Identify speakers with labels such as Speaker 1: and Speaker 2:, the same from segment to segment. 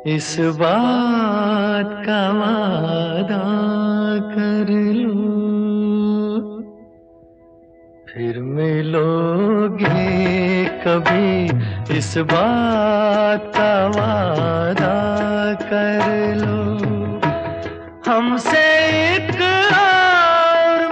Speaker 1: इस बात का वादा कर लो, फिर मिलोगे कभी। इस बात का वादा कर लो, हमसे एक और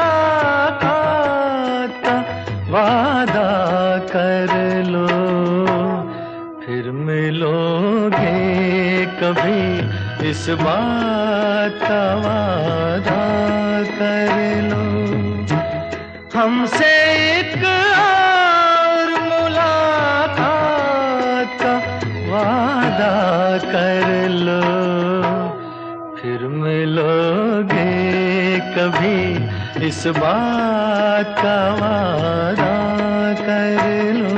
Speaker 1: मुलाकात का वादा कर लो, फिर मिलोगे कभी। इस बात का वादा कर लो, हमसे एक और मुलाकात का वादा कर लो, फिर मिलोगे कभी। इस बात का वादा कर लो।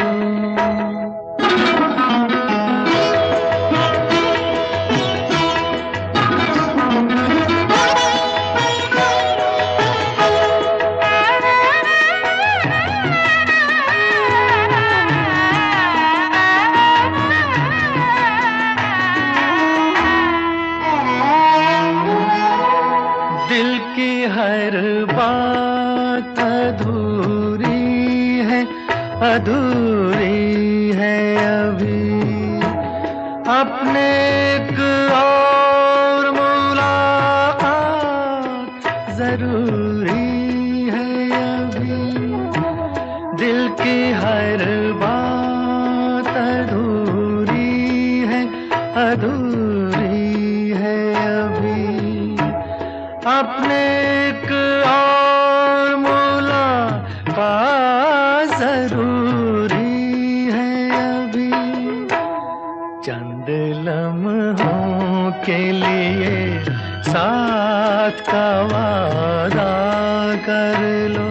Speaker 1: दिल की हर बात अधूरी है, अधूरी है अभी। अपने एक और मुलाकात जरूरी है अभी। दिल की हर बात अधूरी है, अधूरी है अभी। अपने एक और मुलाकात जरूरी है अभी। चंद लम्हों के लिए साथ का वादा कर लो,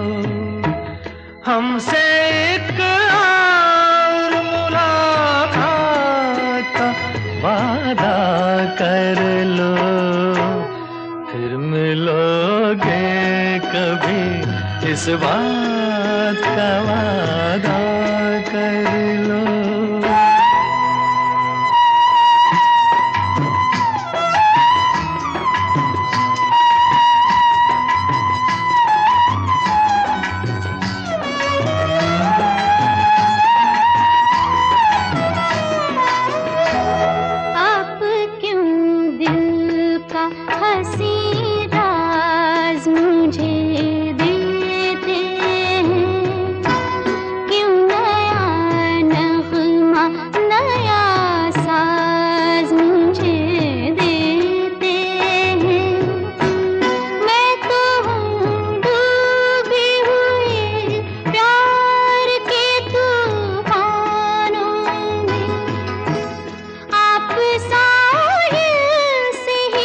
Speaker 1: हमसे एक और मुलाकात का वादा कर लो, फिर मिलोगे कभी। इस बात का वादा कर लो।
Speaker 2: आप क्यों दिल का हंसी राज मुझे देते हैं? क्यों नया नगमा नया साज मुझे देते हैं? मैं तो हूँ डूबी हुई प्यार के तूफानों में। आप साहिल से ही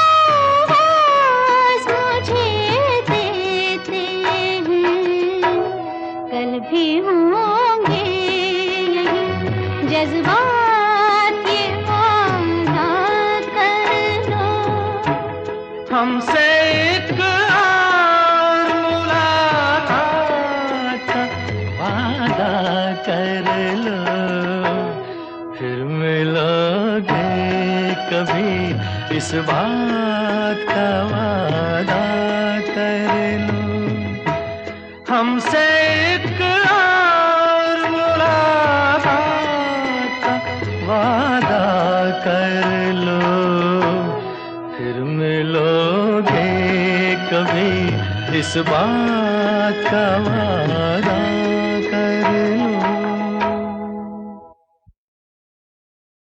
Speaker 2: आवाज मुझे देते हैं। कल भी होंगे यही जज्बात, ये वादा कर लो।
Speaker 1: हमसे एक और मुलाकात का वादा कर लो, फिर मिलोगे कभी। इस बात का वादा कर लो, हमसे एक और मुलाकात का वादा कर लो, फिर मिलोगे कभी। इस बात का वादा